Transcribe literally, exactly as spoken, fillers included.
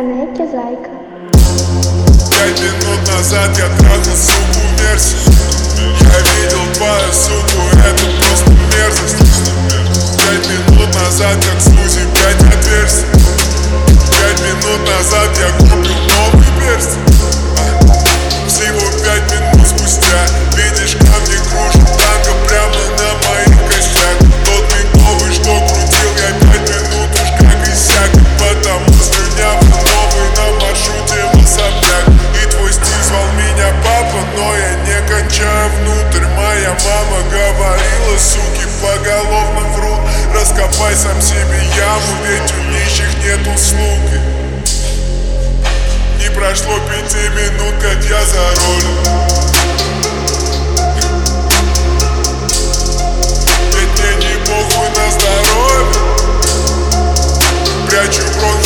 Канеки Зайка. Пять минут назад я трахал суку Мерси. Я видел твою суку, это просто мерзость. Пять минут назад как Сузи, пять отверстий. Пять минут назад я купил новый перстень. Всего пять минут спустя видишь, камни кружат танго прямо на моих костях. Тот миг что крутил я пять минут уж как иссяк. Потому слюнявый новый на маршруте в особняк. И твой стиль звал меня папа, но я не кончаю внутрь. Моя мама говорила, суки поголовно врут. Раскопай сам себе яму, ведь у нищих нет услуг. Не прошло пяти минут, как я за рулем. Ведь мне не похуй на здоровье. Прячу бронь